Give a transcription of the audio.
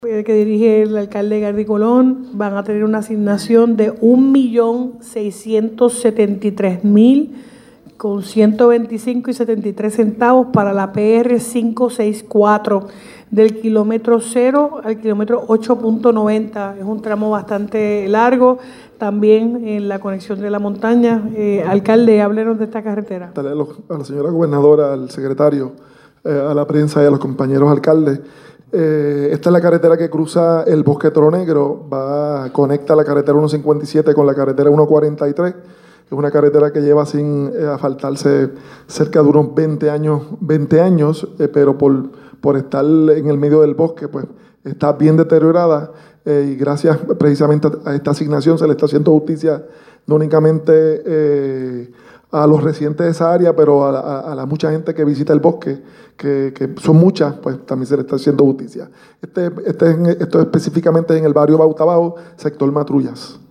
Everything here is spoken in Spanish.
que dirige el alcalde Gardy Colón, van a tener una asignación de 1.673.000 con 125.73 para la PR 564 del kilómetro 0 al kilómetro 8.90. Es un tramo bastante largo, también en la conexión de la montaña. Alcalde, háblenos de esta carretera. A la señora gobernadora, al secretario, a la prensa y a los compañeros alcaldes. Esta es la carretera que cruza el Bosque Toro Negro, conecta la carretera 157 con la carretera 143. Es una carretera que lleva sin asfaltarse cerca de unos 20 años, pero por estar en el medio del bosque, pues está bien deteriorada, y gracias precisamente a esta asignación se le está haciendo justicia no únicamente a los residentes de esa área, pero a la mucha gente que visita el bosque, que son muchas, pues también se le está haciendo justicia. Esto específicamente en el barrio Bautabajo, sector Matrullas.